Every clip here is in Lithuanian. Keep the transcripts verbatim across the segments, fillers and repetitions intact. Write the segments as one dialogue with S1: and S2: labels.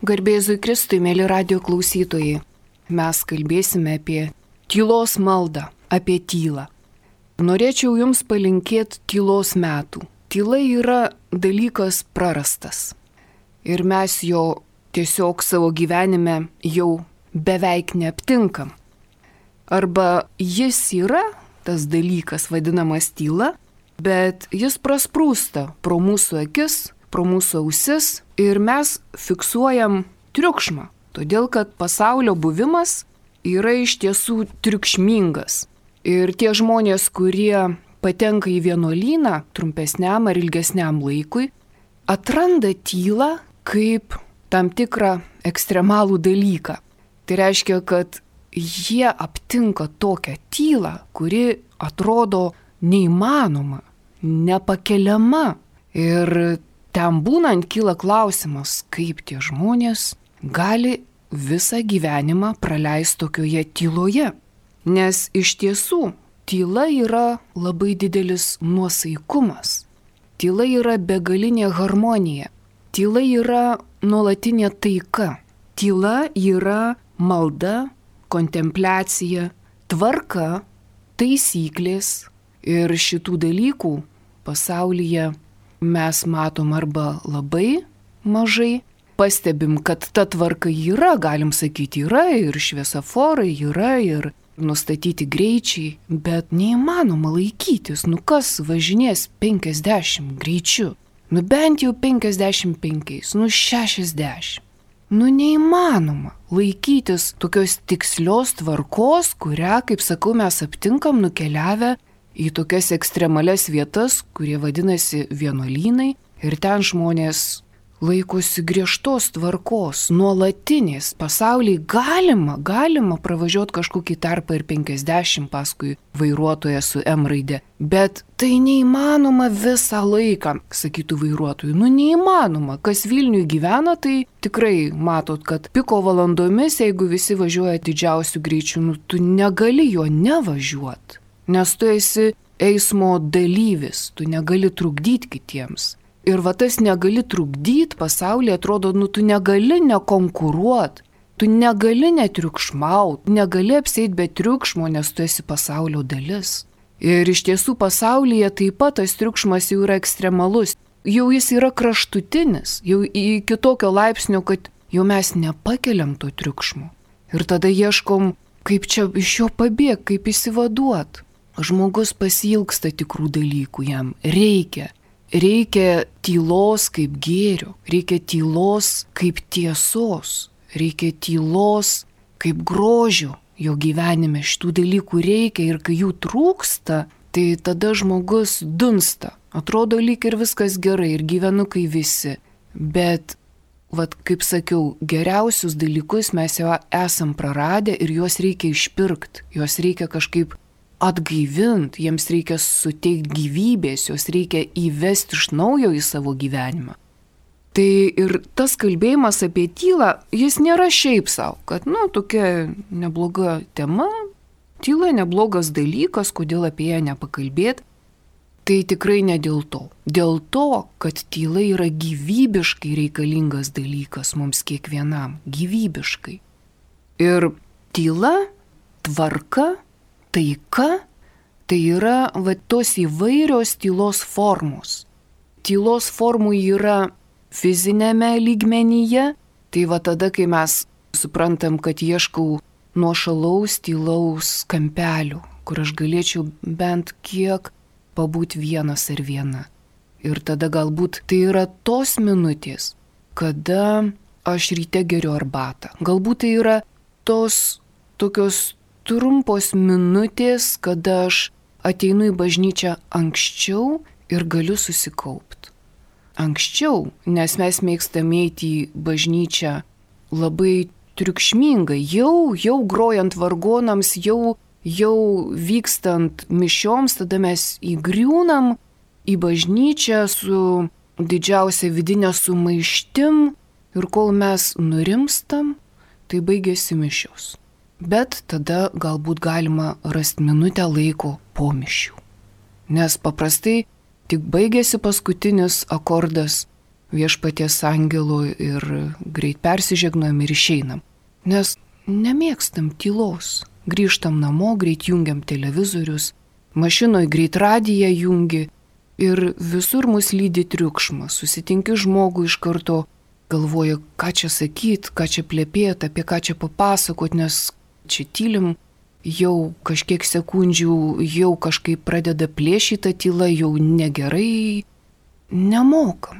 S1: Garbėzui Kristui, mėly radio klausytojai, mes kalbėsime apie tylos maldą, apie tylą. Norėčiau jums palinkėti tylos metų. Tyla yra dalykas prarastas. Ir mes jo tiesiog savo gyvenime jau beveik neaptinkam. Arba jis yra, tas dalykas vadinamas tyla, bet jis prasprūsta pro mūsų akis, pro mūsų ausis ir mes fiksuojam triukšmą, todėl kad pasaulio buvimas yra iš tiesų triukšmingas. Ir tie žmonės, kurie patenka į vienuolyną trumpesniam ar ilgesniam laikui, atranda tylą kaip tam tikrą ekstremalų dalyką. Tai reiškia, kad jie aptinka tokią tylą, kuri atrodo neįmanoma, nepakeliama. Ir ten būnant kyla klausimas, kaip tie žmonės gali visą gyvenimą praleisti tokioje tyloje. Nes iš tiesų tyla yra labai didelis nuosaikumas. Tyla yra begalinė harmonija. Tyla yra nuolatinė taika. Tyla yra malda, kontempliacija, tvarka, taisyklės. Ir šitų dalykų pasaulyje mes matom arba labai mažai, pastebim, kad ta tvarka yra, galim sakyti, yra ir šviesoforai, yra ir nustatyti greičiai, bet neįmanoma laikytis, nu kas važinės penkiasdešimt greičiu, nu bent jau penkiasdešimt penkiais, nu šešiasdešimt. Nu neįmanoma laikytis tokios tikslios tvarkos, kurią, kaip sakau, mes aptinkam nukeliavę į tokias ekstremales vietas, kurie vadinasi vienuolynai, ir ten žmonės laikosi griežtos tvarkos, nuolatinės. Pasaulyje galima, galima pravažiuoti kažkokį tarpą ir penkiasdešimt paskui vairuotoją su M raide, bet tai neįmanoma visą laiką, sakytų vairuotojų. Nu neįmanoma, kas Vilniuje gyvena, tai tikrai matot, kad piko valandomis, jeigu visi važiuoja didžiausių greičių, nu tu negali jo nevažiuoti. Nes tu esi eismo dalyvis, tu negali trukdyti kitiems. Ir va tas negali trukdyti pasaulyje, atrodo, nu tu negali nekonkuruoti, tu negali netriukšmauti, negali apsėti be triukšmo, nes tu esi pasaulio dalis. Ir iš tiesų pasaulyje taip pat tas triukšmas jau yra ekstremalus, jau jis yra kraštutinis, jau iki tokio laipsnio, kad jau mes nepakeliam to triukšmo. Ir tada ieškom, kaip čia iš jo pabėgti, kaip išsivaduoti. Žmogus pasiilgsta tikrų dalykų, jam reikia. Reikia tylos kaip gėrio, reikia tylos kaip tiesos, reikia tylos kaip grožio jo gyvenime. Šitų dalykų reikia ir kai jų trūksta, tai tada žmogus dunsta. Atrodo lyg ir viskas gerai ir gyvenu kai visi. Bet, vat, kaip sakiau, geriausius dalykus mes jau esam praradę ir juos reikia išpirkti, juos reikia kažkaip atgaivint, jiems reikia suteikti gyvybės, juos reikia įvesti iš naujo į savo gyvenimą. Tai ir tas kalbėjimas apie tylą, jis nėra šiaip savo, kad, nu, tokia nebloga tema, tyla neblogas dalykas, kodėl apie ją nepakalbėti. Tai tikrai ne dėl to. Dėl to, kad tyla yra gyvybiškai reikalingas dalykas mums kiekvienam, gyvybiškai. Ir tyla, tvarka, taika, tai yra va, tos įvairios tylos formos. Tylos formų yra fizinėme lygmenyje, tai va tada, kai mes suprantam, kad ieškau nuošalaus, tylaus kampelio, kur aš galėčiau bent kiek pabūti vienas ar viena. Ir tada galbūt tai yra tos minutės, kada aš ryte geriu arbatą. Galbūt tai yra tos tokios trumpos minutės, kada aš ateinu į bažnyčią anksčiau ir galiu susikaupti. Anksčiau, nes mes mėgstame eiti į bažnyčią labai triukšmingai, jau, jau grojant vargonams, jau, jau vykstant mišioms, tada mes įgriūnam į bažnyčią su didžiausia vidinė sumaištim ir kol mes nurimstam, tai baigėsi mišios. Bet tada galbūt galima rasti minutę laiko po mišių. Nes paprastai tik baigėsi paskutinis akordas, viešpaties angelo ir greit persižegnojam ir išeinam. Nes nemėgstam tylos. Grįžtam namo, greit jungiam televizorius, mašinoje greit radiją jungi ir visur mus lydi triukšmas. Susitinki žmogų iš karto, galvoja, ką čia sakyt, ką čia plepėt, apie ką čia papasakot, nes čia tylim, jau kažkiek sekundžių, jau kažkaip pradeda plėšyta tyla, jau negerai. Nemokam.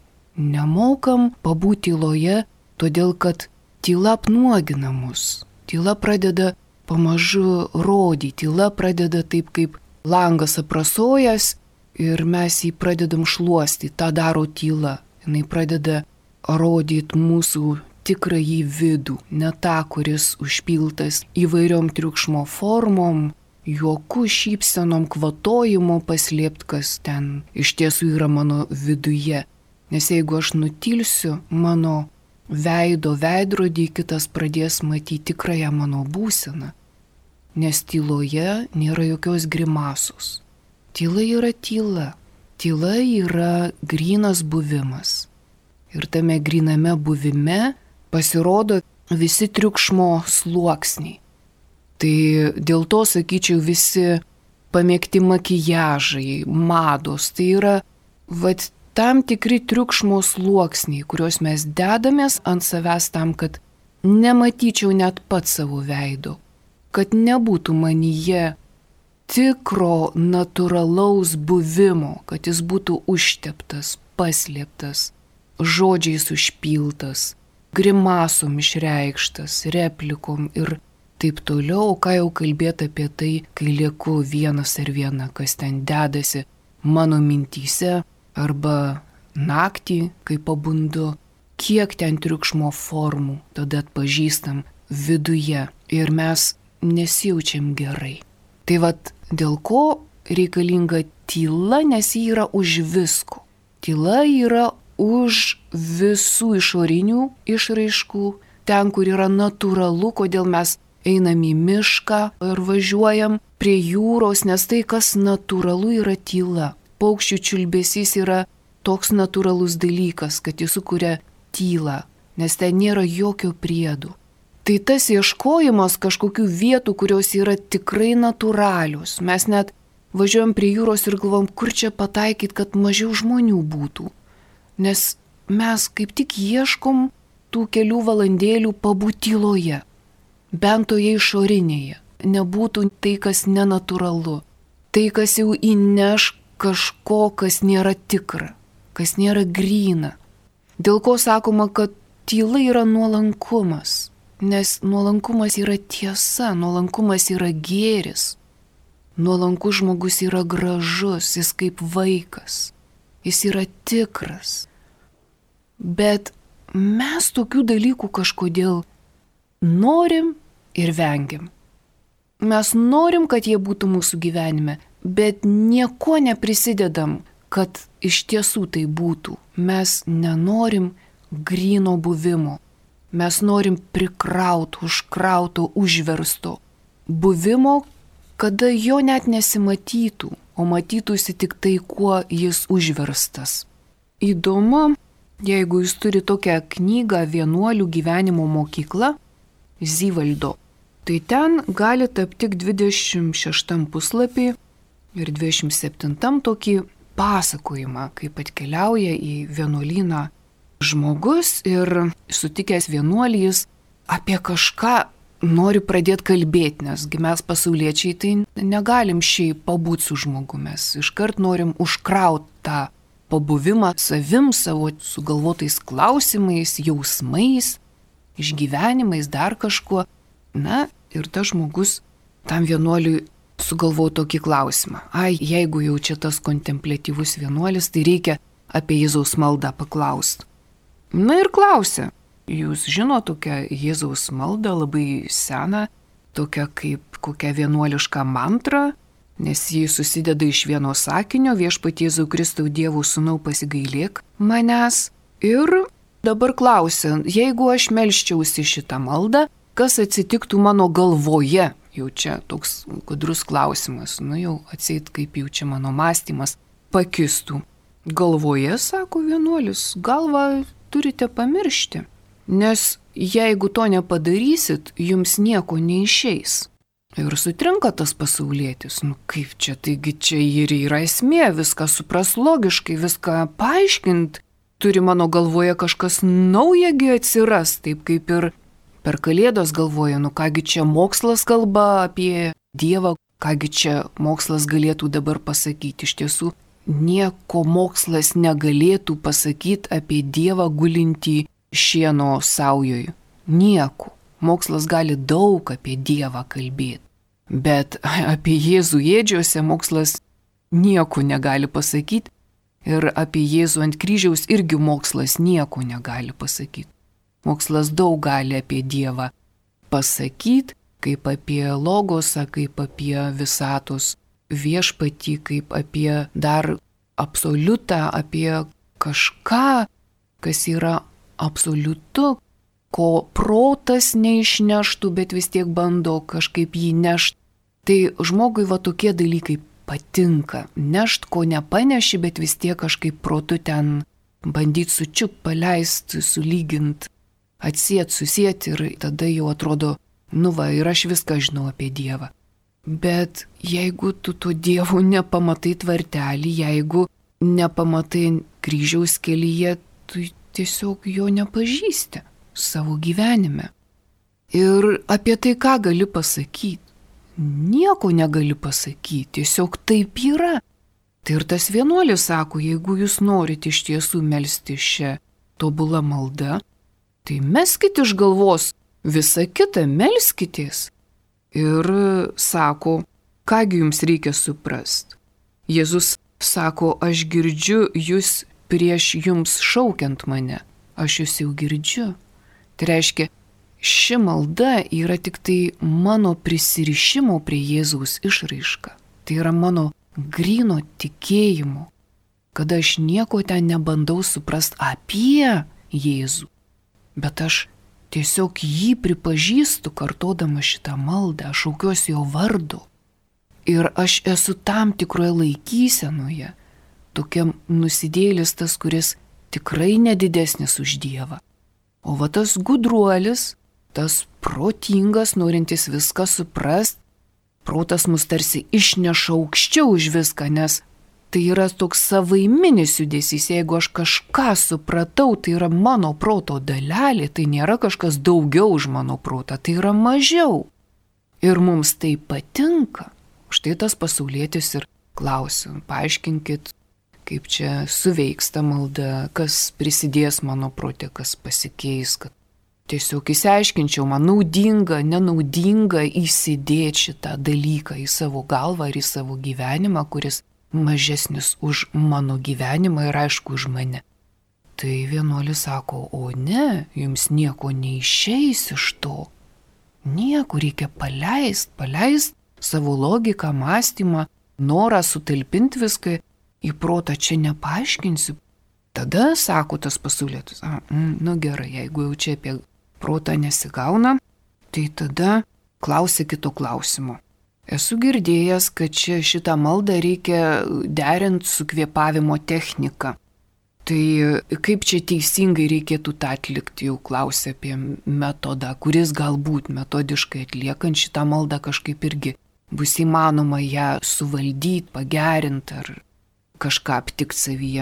S1: Nemokam pabūti tyloje, todėl kad tyla apnuogina mus. Tyla pradeda pamažu rodyti, tyla pradeda taip kaip langas aprasojęs ir mes jį pradedam šluosti, tą daro tyla. Jis pradeda rodyti mūsų tikrąjį vidų, ne tą, kuris užpiltas įvairiom triukšmo formom, juoku, šypsenom, kvatojimu paslėpt, kas ten iš tiesų yra mano viduje. Nes jeigu aš nutilsiu, mano veido veidrodį kitas pradės matyti tikrąją mano būseną. Nes tyloje nėra jokios grimasos. Tyla yra tyla. Tyla yra grynas buvimas. Ir tame gryname buvime pasirodo visi triukšmo sluoksniai. Tai dėl to, sakyčiau, visi pamėgti makijažai, mados, tai yra vat, tam tikri triukšmo sluoksniai, kuriuos mes dedamės ant savęs tam, kad nematyčiau net pats savo veido, kad nebūtų manyje tikro natūralaus buvimo, kad jis būtų užteptas, paslėptas, žodžiais užpiltas, grimasom išreikštas, replikom ir taip toliau, ką jau kalbėti apie tai, kai lieku vienas ar viena, kas ten dedasi mano mintyse, arba naktį, kai pabundu, kiek ten triukšmo formų tada atpažįstam viduje ir mes nesijaučiam gerai. Tai vat dėl ko reikalinga tyla, nes ji yra už visko. Tyla yra už visų išorinių išraiškų, ten, kur yra natūralu, kodėl mes einam į mišką ir važiuojam prie jūros, nes tai, kas natūralu, yra tyla. Paukščių čiulbesys yra toks natūralus dalykas, kad jis sukuria tylą, nes ten nėra jokio priedų. Tai tas ieškojimas kažkokių vietų, kurios yra tikrai natūralios. Mes net važiuojam prie jūros ir galvom, kur čia pataikyti, kad mažiau žmonių būtų. Nes mes kaip tik ieškom tų kelių valandėlių pabūti tyloje, bent toje išorinėje. Nebūtų tai, kas nenatūralu. Tai, kas jau įneš kažko, kas nėra tikra, kas nėra gryna. Dėl ko sakoma, kad tyla yra nuolankumas, nes nuolankumas yra tiesa, nuolankumas yra gėris. Nuolankus žmogus yra gražus, jis kaip vaikas, jis yra tikras. Bet mes tokių dalykų kažkodėl norim ir vengiam. Mes norim, kad jie būtų mūsų gyvenime, bet nieko neprisidedam, kad iš tiesų tai būtų. Mes nenorim gryno buvimo. Mes norim prikrauto, užkrauto, užversto buvimo, kada jo net nesimatytų, o matytųsi tik tai, kuo jis užverstas. Įdomu, jeigu jūs turi tokią knygą Vienuolių gyvenimo mokykla Zyvaldo, tai ten galite aptikti dvidešimt šeštam puslapį ir dvidešimt septintam tokį pasakojimą, kaip atkeliauja į vienuolyną žmogus ir sutikęs vienuolys apie kažką nori pradėti kalbėti, nesgi mes pasauliečiai tai negalim šiaip pabūti su žmogumi, mes iškart norim užkrauti tą pabuvimą savim, savo sugalvotais klausimais, jausmais, išgyvenimais, dar kažkuo. Na ir tas žmogus tam vienuoliui sugalvojo tokį klausimą. Ai, jeigu jau čia tas kontempliatyvus vienuolis, tai reikia apie Jėzaus maldą paklausti. Na ir klausė. Jūs žino tokią Jėzaus maldą, labai seną, tokią kaip kokią vienuolišką mantrą, nes ji susideda iš vieno sakinio: Viešpatie Jėzau Kristau, Dievo Sūnau, pasigailėk manęs. Ir dabar klausia, jeigu aš melsčiausi šitą maldą, kas atsitiktų mano galvoje? Jau čia toks gudrus klausimas, nu jau atseit kaip jau čia mano mąstymas pakistų. Galvoje, sako vienuolis, galvą turite pamiršti, nes jeigu to nepadarysit, jums nieko neišeis. Ir sutrinka tas pasaulietis, nu kaip čia, taigi čia ir yra esmė, viską supras logiškai, viską paaiškint, turi mano galvoje kažkas naujagi atsiras, taip kaip ir per Kalėdas galvoja, nu kągi čia mokslas kalba apie Dievą, kągi čia mokslas galėtų dabar pasakyti. Iš tiesų, nieko mokslas negalėtų pasakyti apie Dievą gulintį šieno saujoj. Nieko. Mokslas gali daug apie Dievą kalbėti. Bet apie Jėzų ėdžiose mokslas nieko negali pasakyti ir apie Jėzų ant kryžiaus irgi mokslas nieko negali pasakyti. Mokslas daug gali apie Dievą pasakyti, kaip apie logosą, kaip apie visatos viešpatį, kaip apie dar absoliutą, apie kažką, kas yra absoliutu, ko protas neišneštų, bet vis tiek bando kažkaip jį nešti. Tai žmogui va tokie dalykai patinka. Nešt, ko nepaneši, bet vis tiek kažkaip protu ten bandyti sučiup, paleist, sulygint, atsiet, susiet ir tada jau atrodo, nu va, ir aš viską žinau apie Dievą. Bet jeigu tu to Dievo nepamatai tvartelį, jeigu nepamatai kryžiaus kelyje, tu tiesiog jo nepažįsti savo gyvenime. Ir apie tai ką gali pasakyti? Nieko negali pasakyti, tiesiog taip yra. Tai ir tas vienuolis sako, jeigu jūs norite iš tiesų melsti šią tobulą maldą, tai meskit iš galvos visą kitą, melskitės. Ir sako, kągi jums reikia suprasti. Jėzus sako, aš girdžiu jūs prieš jums šaukiant mane, aš jūs jau girdžiu. Tai reiškia, ši malda yra tik tai mano prisirišimo prie Jėzaus išraiška. Tai yra mano gryno tikėjimo, kad aš nieko ten nebandau suprasti apie Jėzų, bet aš tiesiog jį pripažįstu, kartodama šitą maldą, aš šaukiuosi jo vardu. Ir aš esu tam tikroje laikysenoje, tokiam nusidėlis tas, kuris tikrai nedidesnis už Dievą. O va tas gudruolis, tas protingas, norintis viską suprast, protas mus tarsi išneša aukščiau už viską, nes tai yra toks savaiminis judesys. Jeigu aš kažką supratau, tai yra mano proto dalelė, tai nėra kažkas daugiau už mano protą, tai yra mažiau. Ir mums tai patinka. Štai tas pasaulietis ir klausia, paaiškinkit, kaip čia suveiks ta malda, kas prisidės mano prote, kas pasikeis, kad tiesiog įsiaiškinčiau, man naudinga, nenaudinga įsidėti šitą dalyką į savo galvą ir į savo gyvenimą, kuris mažesnis už mano gyvenimą ir aišku už mane. Tai vienuolis sako, o ne, jums nieko neišeis iš to. Nieko reikia paleist, paleist savo logiką, mąstymą, norą sutalpinti viską į protą, čia nepaaiškinsiu. Tada sako tas pasaulietis, nu gerai, jeigu jau čia apie protą nesigauna, tai tada klausia kito klausimo. Esu girdėjęs, kad čia šitą maldą reikia derinti su kvėpavimo technika. Tai kaip čia teisingai reikėtų tą atlikti, jau klausia apie metodą, kuris galbūt metodiškai atliekant šitą maldą kažkaip irgi bus įmanoma ją suvaldyti, pagerinti ar kažką aptikti savyje.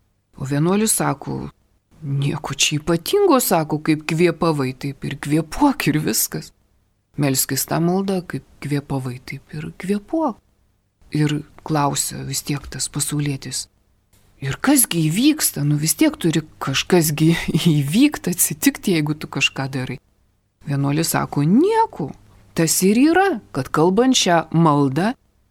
S1: O vienuolis sako, nieko čia ypatingo, sako, kaip kvėpavai, taip ir kvėpuok ir viskas. Melskis tą maldą, kaip kvėpavai, taip ir kvėpuok. Ir klausia vis tiek tas pasaulietis. Ir kasgi įvyksta, nu vis tiek turi kažkasgi įvykti, atsitikti, jeigu tu kažką darai. Vienuolis sako, nieko. Tas ir yra, kad kalbant šią maldą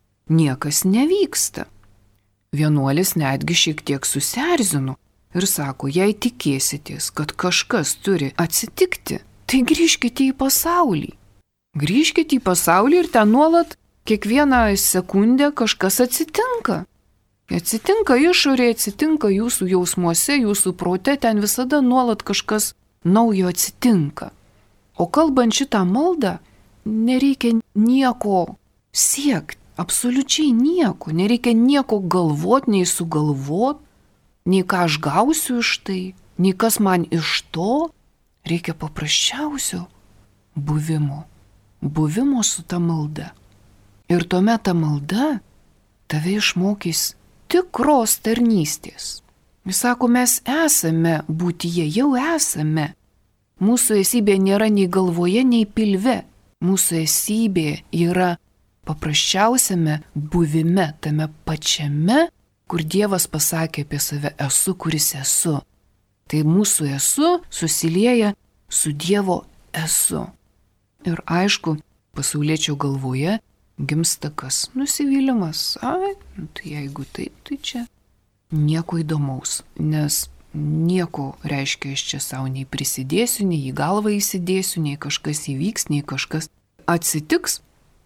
S1: niekas nevyksta. Vienuolis netgi šiek tiek susierzino ir sako, jei tikėsitės, kad kažkas turi atsitikti, tai grįžkite į pasaulį. Grįžkite į pasaulį ir ten nuolat kiekvieną sekundę kažkas atsitinka. Atsitinka išorė, atsitinka jūsų jausmuose, jūsų prote, ten visada nuolat kažkas naujo atsitinka. O kalbant šitą maldą, nereikia nieko siekti. Absoliučiai nieko, nereikia nieko galvot, nei sugalvot, nei ką aš gausiu iš tai, nei kas man iš to. Reikia paprasčiausio buvimo. Buvimo su ta malda. Ir tuomet ta malda tave išmokys tikros tarnystės. Jis sako, mes esame būtyje, jau esame. Mūsų esybė nėra nei galvoje, nei pilve. Mūsų esybė yra paprasčiausiame buvime, tame pačiame, kur Dievas pasakė apie save, esu, kuris esu. Tai mūsų esu susilieja su Dievo esu. Ir aišku, pasauliečio galvoje gimsta kas? Nusivylimas. Ai, tai jeigu taip, tai čia nieko įdomaus, nes nieko reiškia aš čia savo nei prisidėsiu, nei į galvą įsidėsiu, nei kažkas įvyks, nei kažkas atsitiks.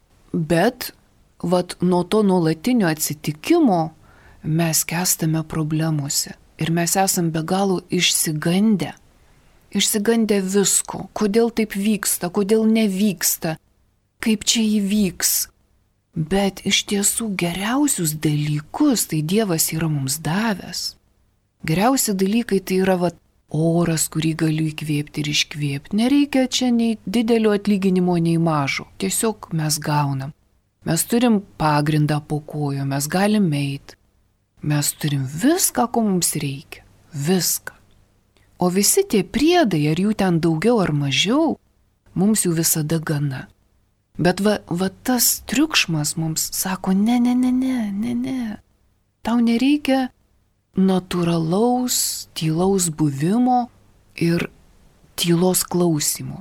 S1: Bet vat nuo to nuolatinio atsitikimo mes kestame problemuose. Ir mes esam be galo išsigandę. Išsigandę visko. Kodėl taip vyksta, kodėl nevyksta, kaip čia įvyks. Bet iš tiesų geriausius dalykus tai Dievas yra mums davęs. Geriausi dalykai tai yra vat, oras, kurį galiu įkvėpti ir iškvėpti. Nereikia čia nei didelio atlyginimo, nei mažo. Tiesiog mes gaunam. Mes turim pagrindą po kojo, mes galim eiti. Mes turim viską, ko mums reikia. Viską. O visi tie priedai, ar jų ten daugiau ar mažiau, mums jų visada gana. Bet va, va tas triukšmas mums sako, ne, ne, ne, ne, ne, ne. Tau nereikia natūralaus, tylaus buvimo ir tylos klausimo.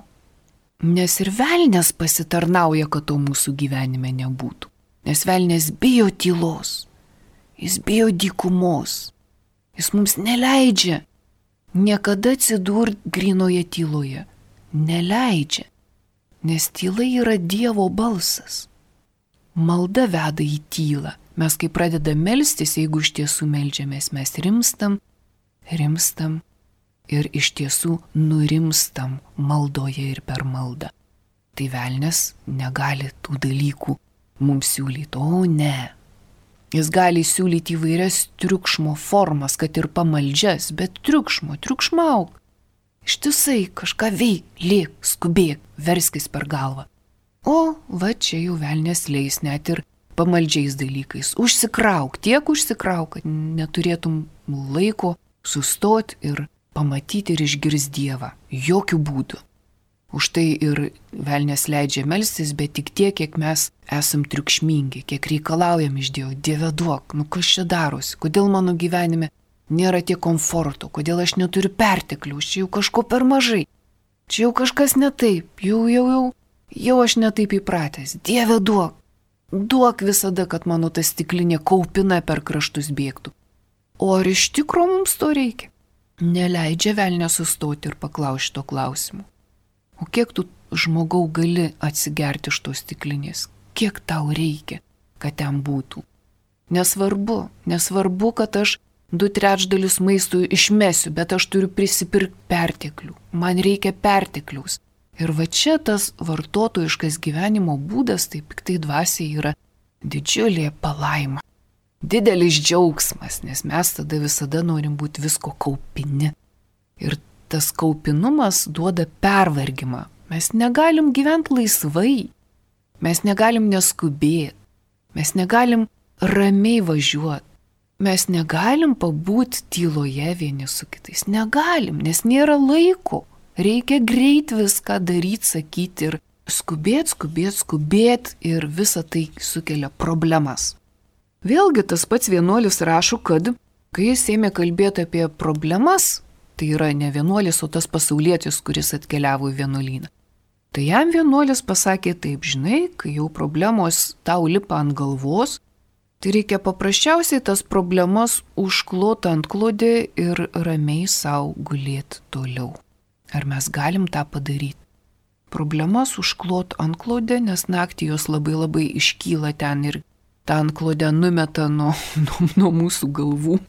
S1: Nes ir velnias pasitarnauja, kad to mūsų gyvenime nebūtų. Nes velnias bijo tylos. Jis bijo dykumos. Jis mums neleidžia niekada atsidurti grynoje tyloje. Neleidžia. Nes tyla yra Dievo balsas. Malda veda į tylą. Mes kai pradedam melstis, jeigu iš tiesų meldžiamės, mes rimstam, rimstam ir iš tiesų nurimstam maldoje ir per maldą. Tai velnias negali tų dalykų mums siūlyti. O ne. Jis gali siūlyti įvairias triukšmo formas, kad ir pamaldžias, bet triukšmo, triukšmauk. Ištisai kažką veik, lėk, skubėk, verskis per galvą. O va čia jau velnias leis net ir pamaldžiais dalykais. Užsikrauk, tiek užsikrauk, kad neturėtum laiko sustoti ir pamatyti ir išgirsti Dievą. Jokių būdų. Už tai ir velnias leidžia melstis, bet tik tiek, kiek mes esam triukšmingi, kiek reikalaujam iš Dievo. Dieve duok, nu kas čia darosi, kodėl mano gyvenime nėra tiek komforto, kodėl aš neturiu pertekliaus, čia jau kažko per mažai, čia jau kažkas ne taip, jau, jau, jau, jau aš ne taip įpratęs. Dieve duok, duok visada, kad mano ta stiklinė kaupina per kraštus bėgtų. O ar iš tikro mums to reikia? Neleidžia velnias sustoti ir paklausti to klausimu. O kiek tu žmogau gali atsigerti iš tos stiklinės? Kiek tau reikia, kad ten būtų? Nesvarbu, nesvarbu, kad aš du trečdalius maistų išmesiu, bet aš turiu prisipirkti perteklių. Man reikia pertekliaus. Ir va čia tas vartotojiškas gyvenimo būdas, tai piktai dvasiai yra didžiulė palaima. Didelis džiaugsmas, nes mes tada visada norim būti visko kaupini. Ir tas kaupinumas duoda pervargimą. Mes negalim gyventi laisvai. Mes negalim neskubėti. Mes negalim ramiai važiuoti. Mes negalim pabūti tyloje vieni su kitais. Negalim, nes nėra laiko. Reikia greit viską daryti, sakyti ir skubėti, skubėti, skubėti ir visa tai sukelia problemas. Vėlgi tas pats vienuolis rašo, kad kai jis ėmė kalbėti apie problemas, tai yra ne vienuolis, o tas pasaulietis, kuris atkeliavo į vienuolyną. Tai jam vienuolis pasakė taip, žinai, kai jau problemos tau lipa ant galvos, tai reikia paprasčiausiai tas problemas užkloti ant klodė ir ramiai savo gulėti toliau. Ar mes galim tą padaryti? Problemas užkloti ant klodė, nes naktį jos labai labai iškyla ten ir tą ant klodę numeta nuo, nuo, nuo mūsų galvų.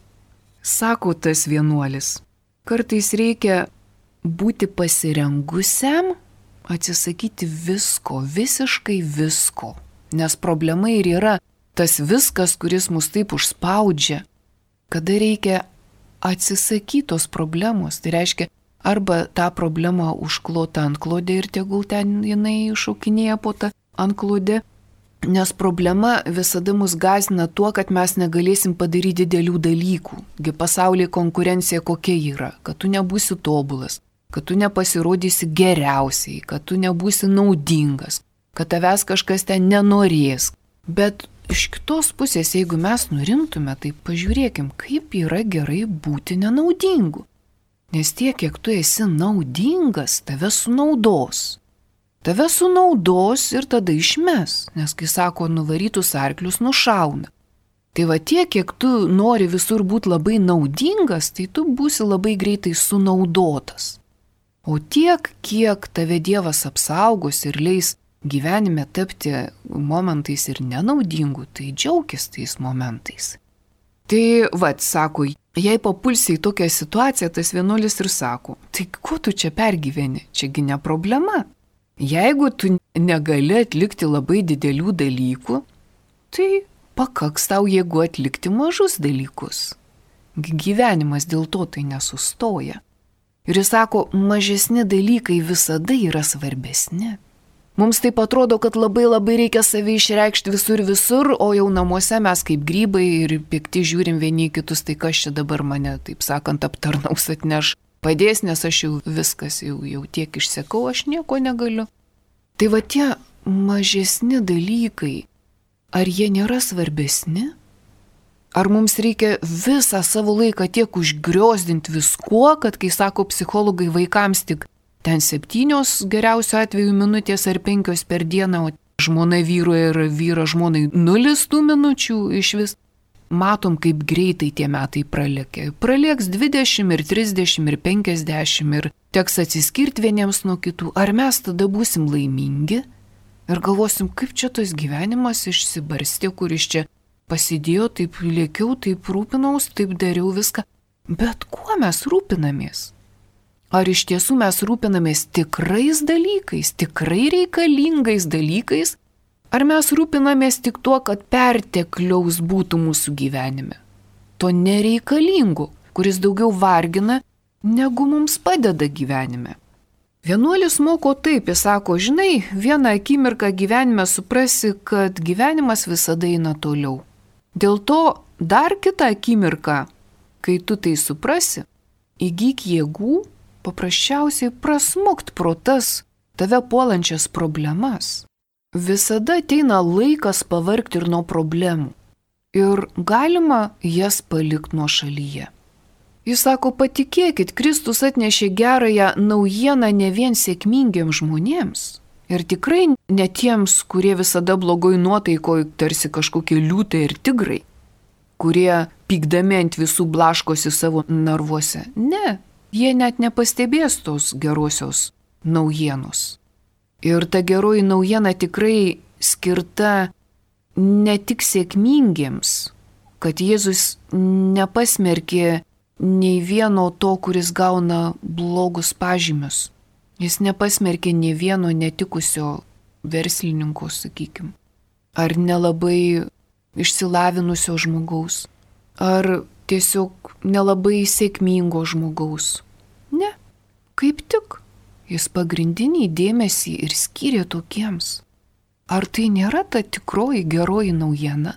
S1: Sako tas vienuolis. Kartais reikia būti pasirengusiam, atsisakyti visko, visiškai visko. Nes problema ir yra tas viskas, kuris mus taip užspaudžia, kada reikia atsisakytos problemos. Tai reiškia, arba tą problemą užklota antklodė ir tegul ten jinai šokinėja po tą antklodę. Nes problema visada mus gąsdina tuo, kad mes negalėsim padaryti didelių dalykų. Gi pasaulyje konkurencija kokia yra, kad tu nebūsi tobulas, kad tu nepasirodysi geriausiai, kad tu nebūsi naudingas, kad tavęs kažkas ten nenorės. Bet iš kitos pusės, jeigu mes nurimtume, tai pažiūrėkim, kaip yra gerai būti nenaudingu. Nes tiek, kiek tu esi naudingas, tave sunaudos. Tave sunaudos ir tada išmes, nes kai sako, nuvarytus arklius nušauna. Tai va tiek, kiek tu nori visur būti labai naudingas, tai tu būsi labai greitai sunaudotas. O tiek, kiek tave Dievas apsaugos ir leis gyvenime tapti momentais ir nenaudingų, tai džiaukis tais momentais. Tai va, sako, jei papulsi į tokią situaciją, tas vienuolis ir sako, tai ko tu čia pergyveni, čiagi ne problema. Jeigu tu negali atlikti labai didelių dalykų, tai pakaks tau jėgų atlikti mažus dalykus. Gyvenimas dėl to tai nesustoja. Ir jis sako, mažesni dalykai visada yra svarbesni. Mums taip atrodo, kad labai labai reikia save išreikšti visur visur, o jau namuose mes kaip grybai ir pikti žiūrim vieni kitus, tai kas čia dabar mane, taip sakant, aptarnaus atneš. Padės, nes aš jau viskas, jau, jau tiek išsekau, aš nieko negaliu. Tai va tie mažesni dalykai, ar jie nėra svarbesni? Ar mums reikia visą savo laiką tiek užgriozdinti viskuo, kad, kai sako psichologai, vaikams tik ten septynios geriausio atveju minutės ar penkios per dieną, o žmona vyrui ir vyra žmonai nulis tų minučių iš vis. Matom, kaip greitai tie metai pralėkė. Pralėks dvidešimt ir trisdešimt ir penkiasdešimt ir teks atsiskirti vieniems nuo kitų. Ar mes tada būsim laimingi ir galvosim, kaip čia tas gyvenimas išsibarstė, kuris čia pasidėjo, taip lėkiau, taip rūpinaus, taip dariau viską. Bet kuo mes rūpinamės? Ar iš tiesų mes rūpinamės tikrais dalykais, tikrai reikalingais dalykais? Ar mes rūpinamės tik tuo, kad pertekliaus būtų mūsų gyvenime? To nereikalingo, kuris daugiau vargina, negu mums padeda gyvenime. Vienuolis moko taip, jis sako, žinai, vieną akimirką gyvenime suprasi, kad gyvenimas visada eina toliau. Dėl to dar kitą akimirką, kai tu tai suprasi, įgyk jėgų paprasčiausiai prasmukt pro tas tave puolančias problemas. Visada ateina laikas pavargti ir nuo problemų. Ir galima jas palikti nuo šalyje. Jis sako, patikėkit, Kristus atnešė gerąją naujieną ne vien sėkmingiems žmonėms. Ir tikrai ne tiems, kurie visada blogoj nuotaikoj tarsi kažkokie liūtai ir tigrai, kurie pykdami ant visų blaškosi savo narvuose. Ne, jie net nepastebės tos gerosios naujienos. Ir ta geroji naujiena tikrai skirta ne tik sėkmingiems, kad Jėzus nepasmerkė nei vieno to, kuris gauna blogus pažymius. Jis nepasmerkė nei vieno netikusio verslininko, sakykim, ar nelabai išsilavinusio žmogaus, ar tiesiog nelabai sėkmingo žmogaus. Ne, kaip tik. Jis pagrindinį dėmesį ir skyrė tokiems. Ar tai nėra ta tikroji geroji naujiena?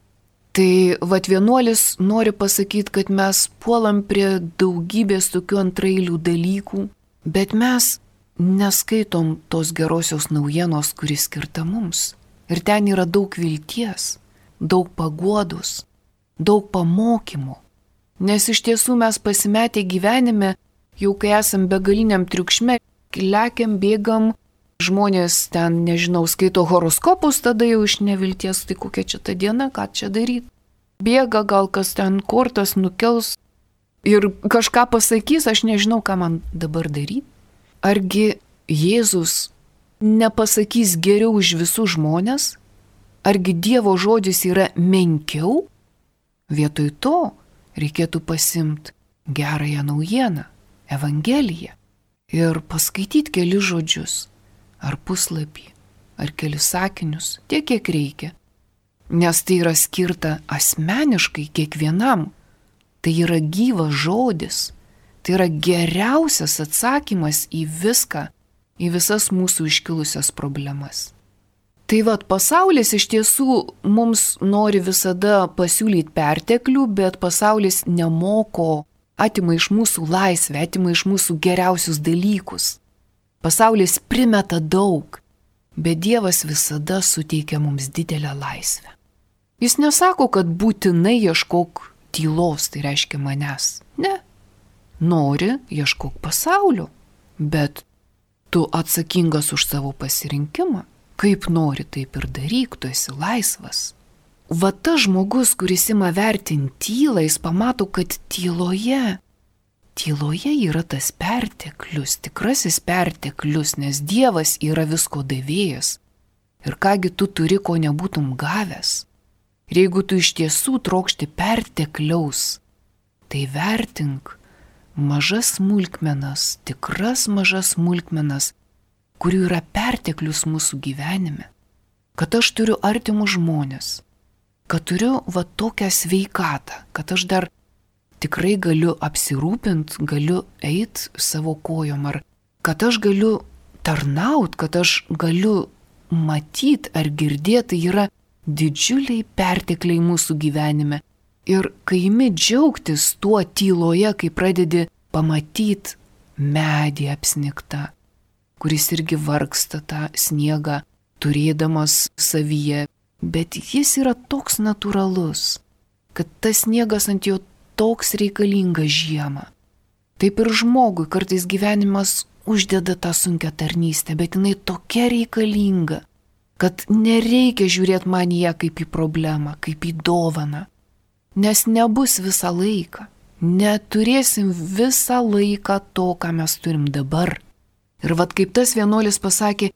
S1: Tai vat vienuolis nori pasakyti, kad mes puolam prie daugybės tokių antrailių dalykų, bet mes neskaitom tos gerosios naujienos, kuris skirta mums. Ir ten yra daug vilties, daug paguodos, daug pamokymų. Nes iš tiesų mes pasimetę gyvenime, jau kai esam begaliniam triukšme, lekiam, bėgam, žmonės ten, nežinau, skaito horoskopus, tada jau iš nevilties, tai kokia čia ta diena, ką čia daryti. Bėga, gal kas ten kortas nukels ir kažką pasakys, aš nežinau, ką man dabar daryti. Argi Jėzus nepasakys geriau už visus žmonės? Argi Dievo žodis yra menkiau? Vietoj to reikėtų pasimti gerąją naujieną, Evangeliją. Ir paskaityti keli žodžius, ar puslapį, ar keli sakinius, tiek kiek reikia. Nes tai yra skirta asmeniškai kiekvienam. Tai yra gyvas žodis. Tai yra geriausias atsakymas į viską, į visas mūsų iškilusias problemas. Tai vad, pasaulis iš tiesų mums nori visada pasiūlyti perteklių, bet pasaulis nemoko, atima iš mūsų laisvę, atima iš mūsų geriausius dalykus. Pasaulis primeta daug, bet Dievas visada suteikia mums didelę laisvę. Jis nesako, kad būtinai ieškok tylos, tai reiškia manęs. Ne. Nori, ieškok pasaulio, bet tu atsakingas už savo pasirinkimą. Kaip nori, taip ir daryk, tu esi laisvas. Va tas žmogus, kuris ima vertinti tylą, jis pamato, kad tyloje, tyloje yra tas perteklius, tikrasis perteklius, nes Dievas yra visko davėjas. Ir kągi tu turi, ko nebūtum gavęs. Ir jeigu tu iš tiesų trokšti pertekliaus, tai vertink mažas smulkmenas, tikras mažas smulkmenas, kurių yra perteklius mūsų gyvenime. Kad aš turiu artimus žmonės, kad turiu va tokią sveikatą, kad aš dar tikrai galiu apsirūpinti, galiu eiti savo kojom, ar kad aš galiu tarnaut, kad aš galiu matyti ar girdėti, tai yra didžiuliai pertekliai mūsų gyvenime. Ir kai imi džiaugtis tuo tyloje, kai pradedi pamatyti medį apsnigtą, kuris irgi vargsta tą sniegą, turėdamas savyje, bet jis yra toks natūralus, kad tas sniegas ant jo toks reikalingas žiemą. Taip ir žmogui kartais gyvenimas uždeda tą sunkią tarnystę, bet jinai tokia reikalinga, kad nereikia žiūrėti man ją kaip į problemą, kaip į dovaną, nes nebus visą laiką, neturėsim visą laiką to, ką mes turim dabar. Ir vat kaip tas vienuolis pasakė,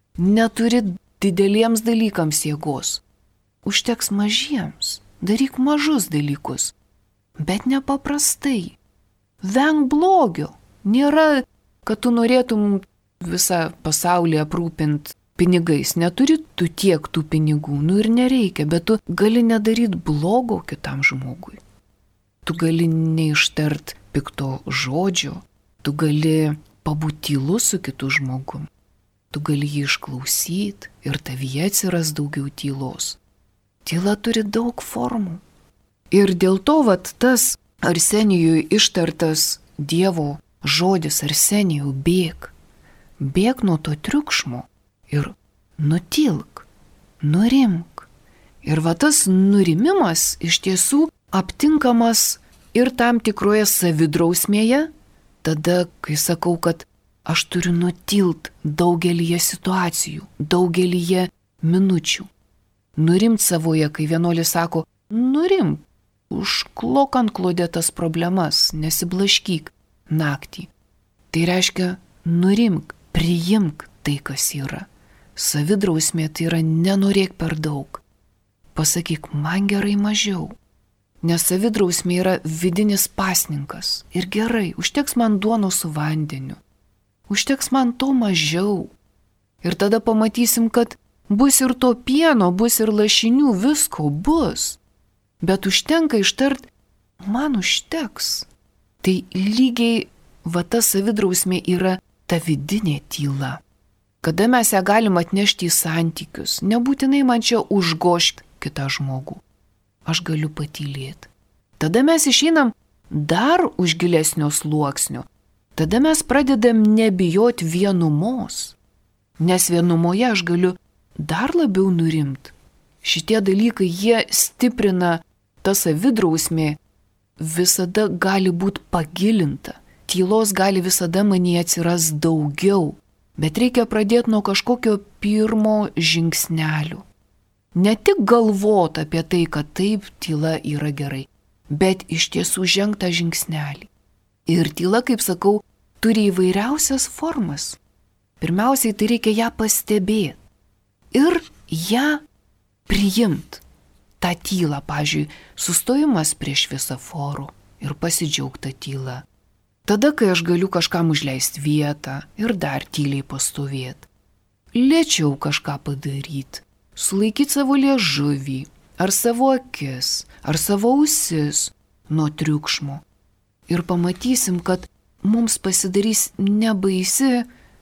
S1: neturi dideliems dalykams jėgos, užteks mažiems, daryk mažus dalykus, bet nepaprastai. Venk blogio, nėra, kad tu norėtum visą pasaulį aprūpinti pinigais, neturi tu tiek tų pinigų, nu ir nereikia, bet tu gali nedaryti blogo kitam žmogui. Tu gali neištart pikto žodžio, tu gali pabūti tylus su kitu žmogum. Tu gali jį išklausyti ir tavyje atsiras daugiau tylos. Tyla turi daug formų. Ir dėl to vat tas Arsenijui ištartas Dievo žodis Arsenijau bėk. Bėk nuo to triukšmo ir nutilk, nurimk. Ir va tas nurimimas iš tiesų aptinkamas ir tam tikroje savidrausmėje, tada, kai sakau, kad aš turiu nutilt daugelyje situacijų, daugelyje minučių. Nurimt savoje, kai vienuolis sako, nurimk, užklok ant klodėtas problemas, nesiblaškyk naktį. Tai reiškia, nurimk, priimk tai, kas yra. Savidrausmė tai yra nenorėk per daug. Pasakyk, man gerai mažiau. Nes savidrausmė yra vidinis pasninkas. Ir gerai, užteks man duonos su vandeniu. Užteks man to mažiau. Ir tada pamatysim, kad bus ir to pieno, bus ir lašinių, visko bus. Bet užtenka ištart, man užteks. Tai lygiai va ta savidrausmė yra ta vidinė tyla. Kada mes ją galim atnešti į santykius, nebūtinai man čia užgošti kitą žmogų. Aš galiu patylėti. Tada mes išeinam dar už gilesnio sluoksnio. Tada mes pradedam nebijoti vienumos. Nes vienumoje aš galiu dar labiau nurimti. Šitie dalykai, jie stiprina tą savidrausmę, visada gali būti pagilinta. Tylos gali visada manyje atsiras daugiau. Bet reikia pradėti nuo kažkokio pirmo žingsnelio. Ne tik galvoti apie tai, kad taip tyla yra gerai, bet iš tiesų žengtą žingsnelį. Ir tyla, kaip sakau, turi įvairiausias formas. Pirmiausiai, tai reikia ją pastebėti ir ją priimti. Ta tyla, pavyzdžiui, sustojimas prie šviesoforo ir pasidžiaugta tyla. Tada, kai aš galiu kažkam užleisti vietą ir dar tyliai pastovėti. Lėčiau kažką padaryti. Sulaikyti savo liežuvį, ar savo akis, ar savo ausis, nuo triukšmo. Ir pamatysim, kad mums pasidarys nebaisi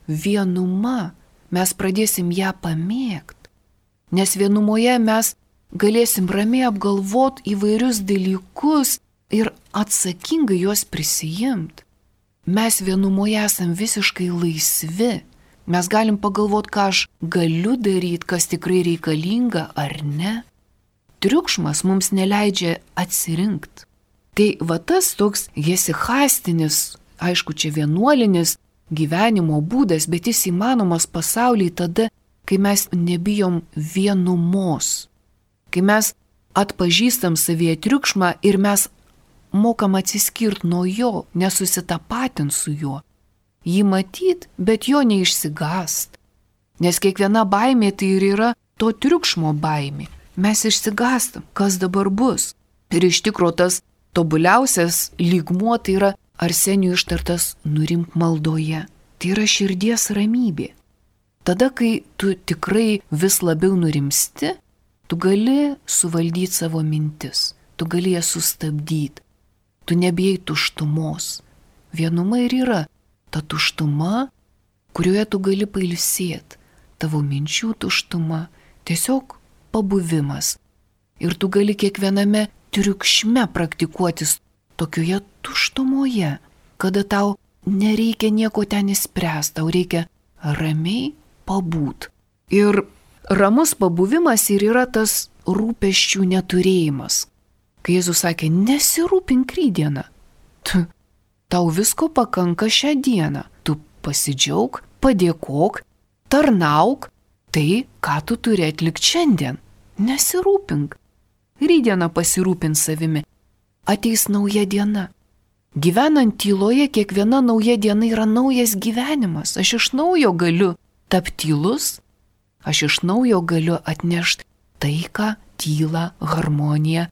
S1: vienuma. Mes pradėsim ją pamėgti. Nes vienumoje mes galėsim ramiai apgalvoti įvairius dalykus ir atsakingai juos prisijimti. Mes vienumoje esam visiškai laisvi. Mes galim pagalvoti, ką aš galiu daryti, kas tikrai reikalinga ar ne. Triukšmas mums neleidžia atsirinkti. Tai va tas toks jesichastinis, aišku, čia vienuolinis gyvenimo būdas, bet jis įmanomas pasaulyje tada, kai mes nebijom vienumos. Kai mes atpažįstam savyje triukšmą ir mes mokam atsiskirti nuo jo, nesusitapatint su juo. Jį matyt, bet jo neišsigąst. Nes kiekviena baimė tai ir yra to triukšmo baimė. Mes išsigastam, kas dabar bus. Ir iš tikro tas tobuliausias lygmuo tai yra Arsenijų ištartas nurimk maldoje. Tai yra širdies ramybė. Tada, kai tu tikrai vis labiau nurimsti, tu gali suvaldyti savo mintis. Tu gali jas sustabdyti. Tu nebijai tuštumos. Vienuma ir yra ta tuštuma, kurioje tu gali pailsėti. Tavo minčių tuštuma. Tiesiog pabuvimas. Ir tu gali kiekviename triukšme praktikuotis tokioje tuštumoje, kada tau nereikia nieko ten įspręsti, tau reikia ramiai pabūt. Ir ramus pabuvimas ir yra tas rūpesčių neturėjimas. Kai Jėzus sakė, nesirūpink rytdieną, tu, tau visko pakanka šią dieną, tu pasidžiauk, padėkok, tarnauk, tai, ką tu turi atlikti šiandien, nesirūpink. Rytdieną pasirūpink savimi. Ateis nauja diena. Gyvenant tyloje, kiekviena nauja diena yra naujas gyvenimas. Aš iš naujo galiu tapti tylus, aš iš naujo galiu atnešti taiką, tylą, harmoniją,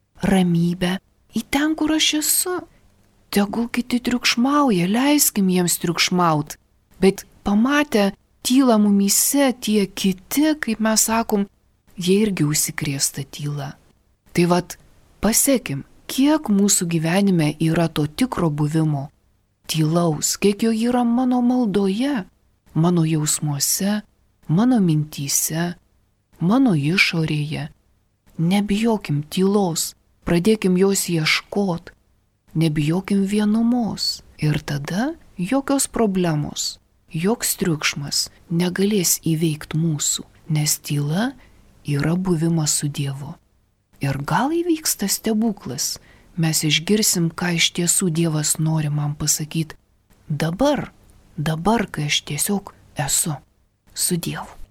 S1: ramybę į ten, kur aš esu. Tegul kiti triukšmauja, leiskim jiems triukšmauti. Bet pamatę tylą mumyse tie kiti, kaip mes sakom, jie irgi užsikrėsta tyla. Tai vat, pasekim, kiek mūsų gyvenime yra to tikro buvimo, tylaus, kiek jo yra mano maldoje, mano jausmuose, mano mintyse, mano išorėje. Nebijokim tylos, pradėkim jos ieškot, nebijokim vienumos. Ir tada jokios problemos, joks triukšmas negalės įveikti mūsų, nes tyla yra buvimas su Dievu. Ir gal įvyksta stebuklas, mes išgirsim, ką iš tiesų Dievas nori man pasakyti dabar, dabar, kai aš tiesiog esu su Dievu.